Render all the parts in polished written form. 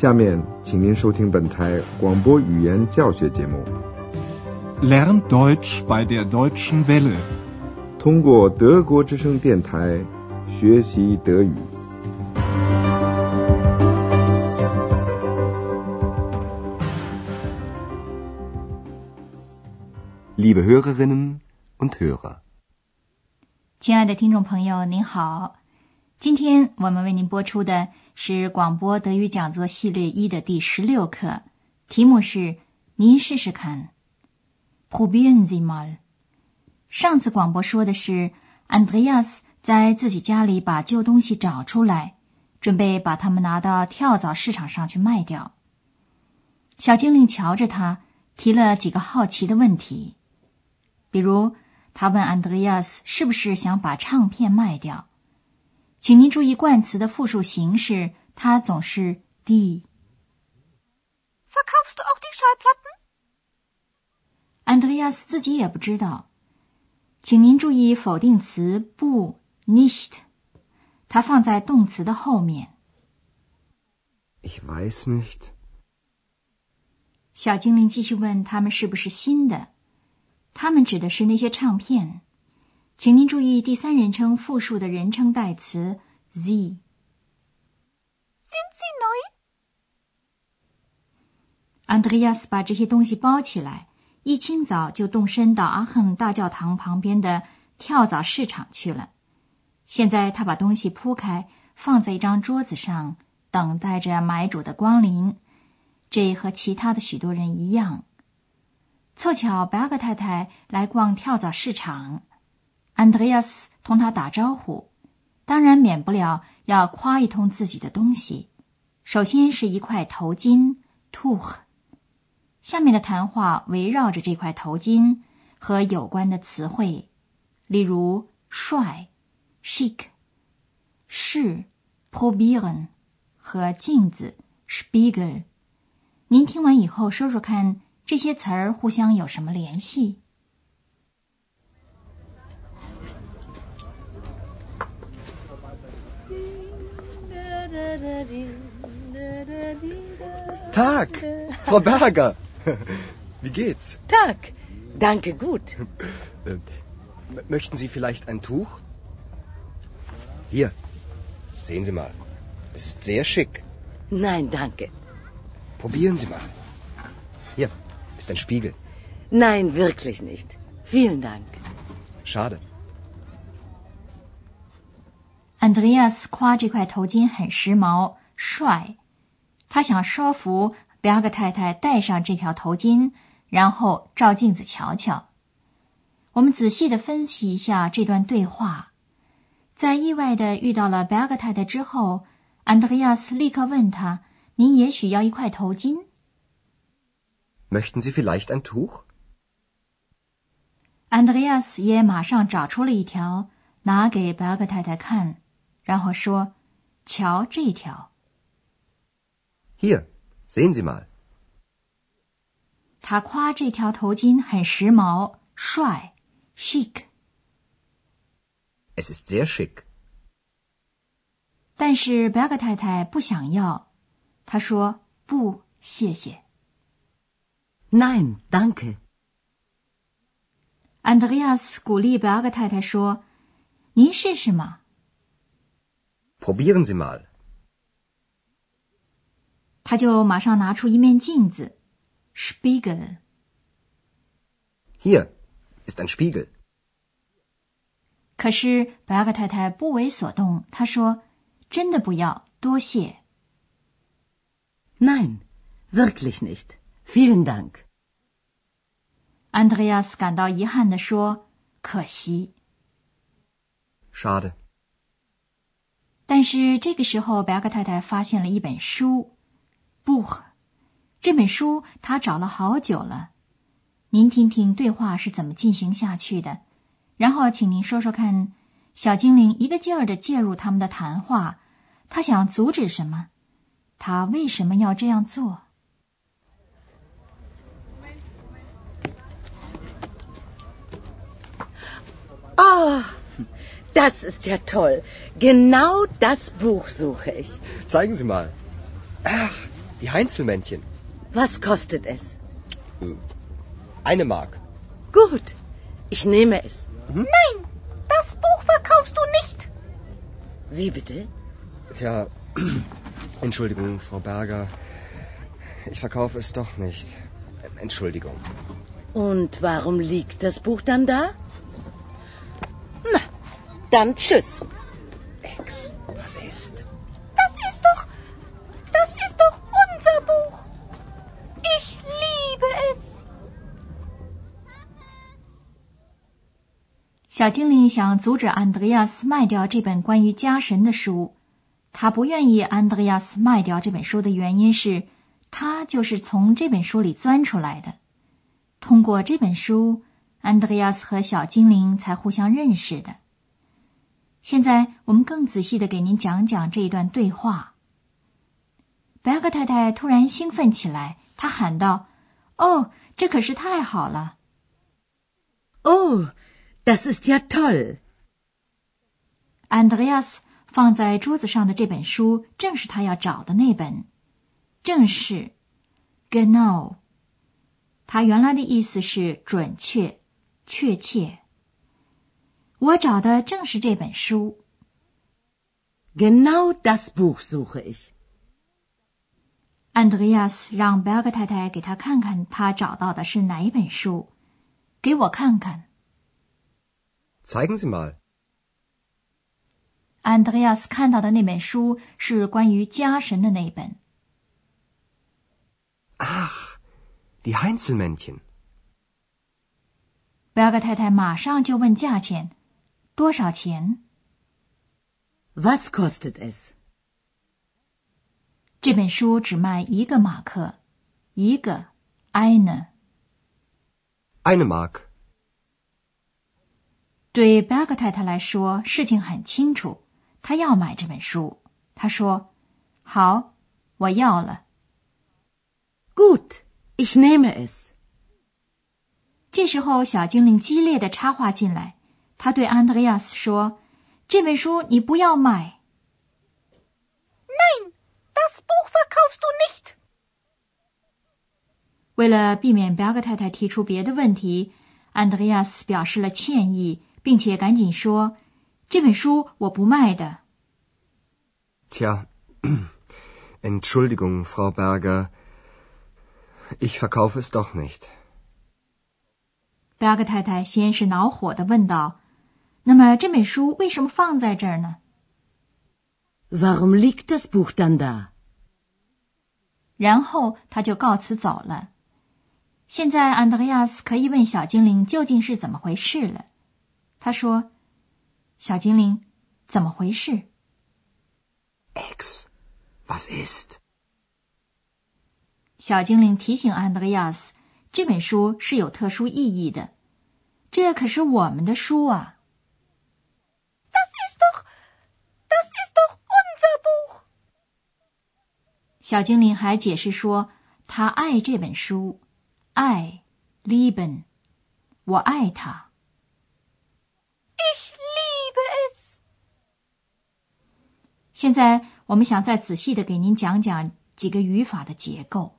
下面，请您收听本台广播语言教学节目。 Lern Deutsch bei der Deutschen Welle。 通过德国之声电台学习德语。 Liebe Hörerinnen und Hörer， 亲爱的听众朋友，您好。今天我们为您播出的是广播德语讲座系列1的第16课，题目是您试试看 Probieren Sie mal。 上次广播说的是 Andreas 在自己家里把旧东西找出来，准备把它们拿到跳蚤市场上去卖掉。小精灵瞧着他，提了几个好奇的问题，比如他问 Andreas 是不是想把唱片卖掉。请您注意冠词的复数形式，它总是 die。 Verkaufst du auch die Schallplatten？ Andreas 自己也不知道。请您注意否定词不 nicht， 它放在动词的后面。 Ich weiß nicht。 小精灵继续问他们是不是新的，他们指的是那些唱片。请您注意第三人称复数的人称代词 sie。 Sind sie neu？ Andreas 把这些东西包起来，一清早就动身到阿亨大教堂旁边的跳蚤市场去了。现在他把东西铺开，放在一张桌子上，等待着买主的光临。这和其他的许多人一样。凑巧白格太太来逛跳蚤市场，安德烈亚斯同他打招呼，当然免不了要夸一通自己的东西。首先是一块头巾 Tuch， 下面的谈话围绕着这块头巾和有关的词汇，例如帅 Chic， 是 Probieren 和镜子 Spiegel。 您听完以后说说看，这些词儿互相有什么联系 ？Tag, Frau Berger. Wie geht's? Tag, danke gut. Möchten Sie vielleicht ein Tuch? Hier, sehen Sie mal. Es ist sehr schick. Nein, danke. Probieren Sie mal. Hier ist ein Spiegel. Nein, wirklich nicht. Vielen Dank. Schade. Andreas 夸这块头巾很时髦帅，他想说服贝尔格太太戴上这条头巾，然后照镜子瞧瞧。我们仔细地分析一下这段对话。在意外地遇到了贝尔格太太之后，安德烈亚斯立刻问他，您也许要一块头巾？ Möchten Sie vielleicht ein Tuch？ 安德烈亚斯也马上找出了一条，拿给贝尔格太太看，然后说，瞧这条。 Hier, sehen Sie mal。 他夸这条头巾很时髦帅 chic。 Es ist sehr schick。 但是贝尔格太太不想要，她说不，谢谢。 Nein, danke。 安德烈亚斯鼓励贝尔格太太说，您试试嘛。 Probieren Sie mal。 他就马上拿出一面镜子 Spiegel。 Hier ist ein Spiegel。 可是贝尔格太太不为所动，她说，真的不要，多谢。 Nein, wirklich nicht. Vielen Dank。 安德烈亚斯感到遗憾地说，可惜。 Schade。 但是这个时候贝尔格太太发现了一本书 Buch， 这本书她找了好久了。您听听对话是怎么进行下去的，然后请您说说看，小精灵一个劲儿地介入他们的谈话，他想阻止什么？他为什么要这样做？ Oh, das ist ja toll. Genau das Buch suche ich. Zeigen Sie mal. Ach, Die Heinzelmännchen. Was kostet es? 1 Mark. Gut, ich nehme es. Nein, das Buch verkaufst du nicht. Wie bitte? Tja, Entschuldigung, Frau Berger. Ich verkaufe es doch nicht. Entschuldigung. Und warum liegt das Buch dann da? Na, dann tschüss. Ex, was ist? Das ist doch unser Buch. Ich liebe es. 小精灵想阻止安德烈亚斯卖掉这本关于家神的书。他不愿意安德烈亚斯卖掉这本书的原因是，他就是从这本书里钻出来的。通过这本书，安德烈亚斯和小精灵才互相认识的。现在我们更仔细地给您讲讲这一段对话。白格太太突然兴奋起来，她喊道：“哦，这可是太好了！” Oh, das ist ja toll. 安德烈亚斯放在桌子上的这本书正是他要找的那本，正是 genau。它原来的意思是准确、确切。我找的正是这本书。 Genau das Buch suche ich. 安德烈亚斯让贝尔格太太给他看看他找到的是哪一本书。给我看看。 Zeigen Sie mal. 安德烈亚斯看到的那本书是关于家神的那本。 Ach, die Heinzelmännchen. 贝尔格太太马上就问价钱，多少钱？ Was kostet es? 这本书只卖1个马克，一个 eine。 1 Mark. 对贝尔格太太来说，事情很清楚，她要买这本书。她说：“好，我要了。” Gut, ich nehme es. 这时候，小精灵激烈的插话进来，他对安德烈亚斯说：“这本书你不要买。” Nein, das Buch verkaufst du nicht. 为了避免贝尔格太太提出别的问题，安德烈亚斯表示了歉意，并且赶紧说：“这本书我不卖的。” Tja, Entschuldigung, Frau Berger. Ich verkaufe es doch nicht. 贝尔格太太先是恼火地问道：“那么这本书为什么放在这儿呢？” Warum liegt das Buch dann da? 然后他就告辞走了。现在安德烈亚斯可以问小精灵究竟是怎么回事了。他说：“小精灵，怎么回事？” Ex, was ist? 小精灵提醒安德烈亚斯，这本书是有特殊意义的，这可是我们的书啊。 Das ist doch unser Buch. 小精灵还解释说，他爱这本书，爱 lieben， 我爱它。 Ich liebe es. 现在我们想再仔细的给您讲讲几个语法的结构。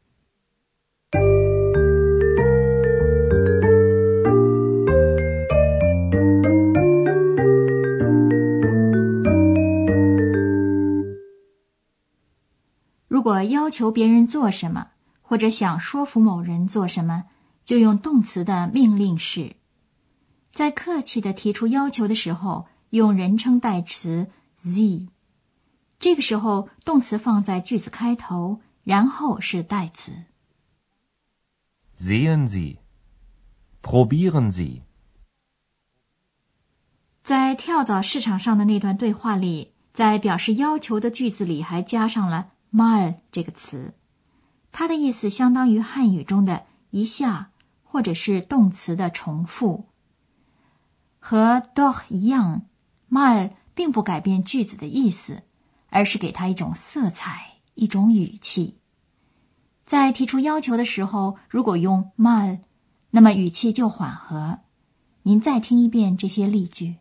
如果要求别人做什么，或者想说服某人做什么，就用动词的命令式。在客气的提出要求的时候，用人称代词 Sie。这个时候，动词放在句子开头，然后是代词。 Sehen Sie. Probieren Sie. 在跳蚤市场上的那段对话里，在表示要求的句子里还加上了 mal 这个词，它的意思相当于汉语中的一下，或者是动词的重复。和 doch 一样， mal 并不改变句子的意思，而是给它一种色彩，一种语气。在提出要求的时候，如果用 mal， 那么语气就缓和。您再听一遍这些例句。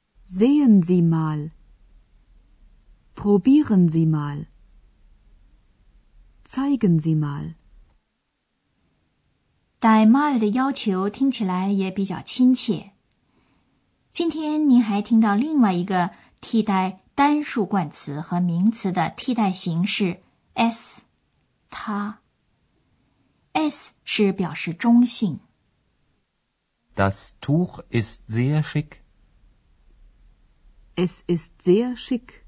Sehen Sie mal. Probieren Sie mal. Zeigen Sie mal. Die mal 的要求听起来也比较亲切。今天您还听到另外一个替代单数冠词和名词的替代形式 s， 它。s 是表示中性。 Das Tuch ist sehr schick. Es ist sehr schick.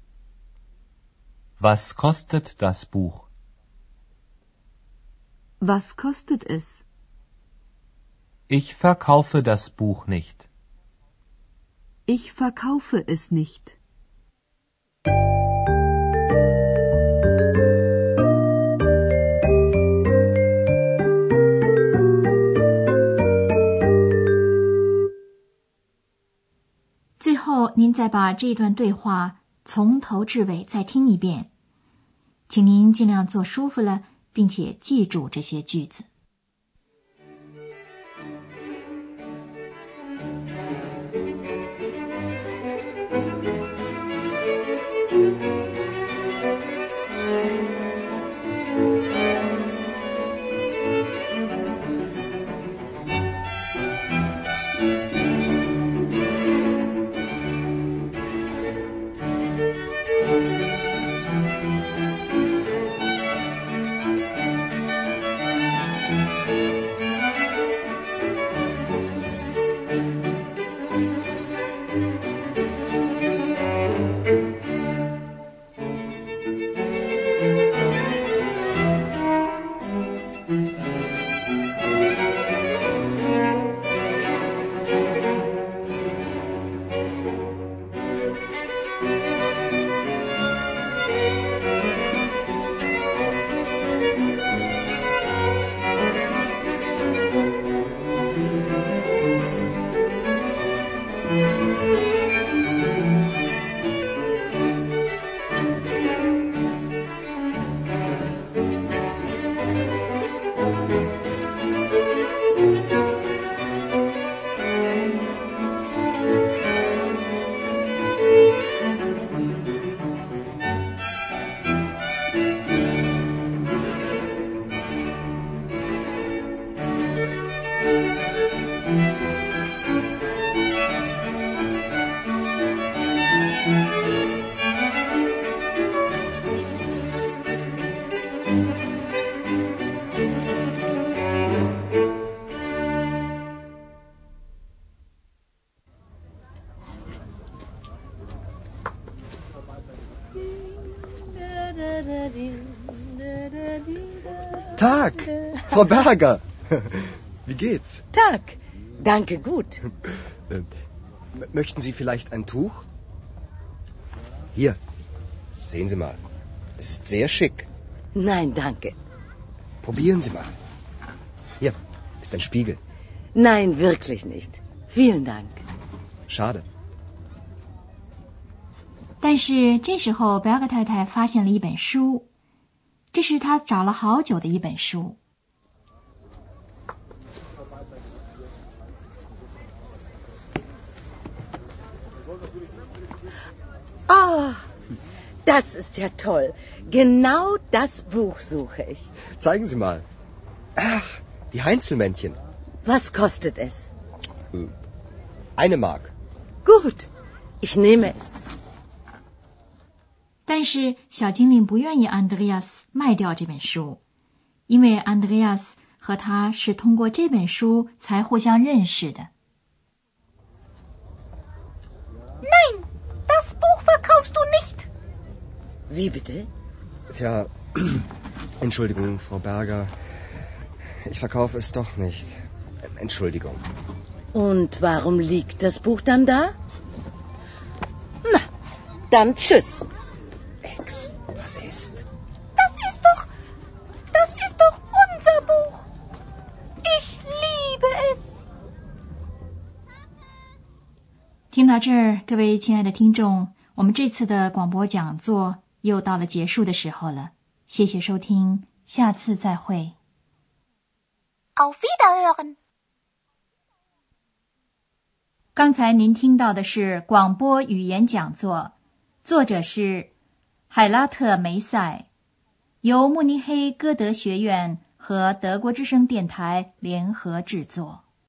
Was kostet das Buch? Was kostet es? Ich verkaufe das Buch nicht. Ich verkaufe es nicht. 最后，您再把这段对话从头至尾再听一遍，请您尽量坐舒服了，并且记住这些句子。 Tag, Frau Berger. Wie geht's? Tag. Danke, gut. Möchten Sie vielleicht ein Tuch? Hier, sehen Sie mal. Es ist sehr schick. Nein, danke. Probieren Sie mal. Hier ist ein Spiegel. Nein, wirklich nicht. Vielen Dank. Schade. 但是这时候，贝尔格太太发现了一本书，这是她找了好久的一本书。 Oh, das ist ja toll. Genau das Buch suche ich. Zeigen Sie mal. Ach, die Heinzelmännchen. Was kostet es? 1 Mark. Gut, ich nehme es. 但是小精灵不愿意安德烈亚斯卖掉这本书，因为安德烈亚斯和他是通过这本书才互相认识的。 Nein, das Buch verkaufst du nicht. Wie bitte? Tja, Entschuldigung, Frau Berger. Ich verkaufe es doch nicht. Entschuldigung. Und warum liegt das Buch dann da? Na, dann tschüss. Ex, was ist? Das ist doch unser Buch. Ich liebe es. 听到这儿，各位亲爱的听众，我们这次的广播讲座又到了结束的时候了。谢谢收听，下次再会。 Auf Wiederhören. 刚才您听到的是广播语言讲座，作者是海拉特·梅塞， 由慕尼黑歌德学院和德国之声电台联合制作。